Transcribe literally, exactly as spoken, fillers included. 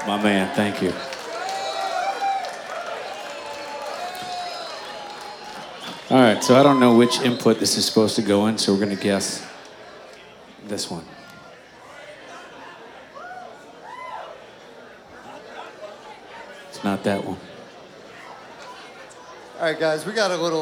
My man, thank you. All right, so I don't know which input this is supposed to go in, so we're going to guess this one. It's not that one. All right, guys, we got a little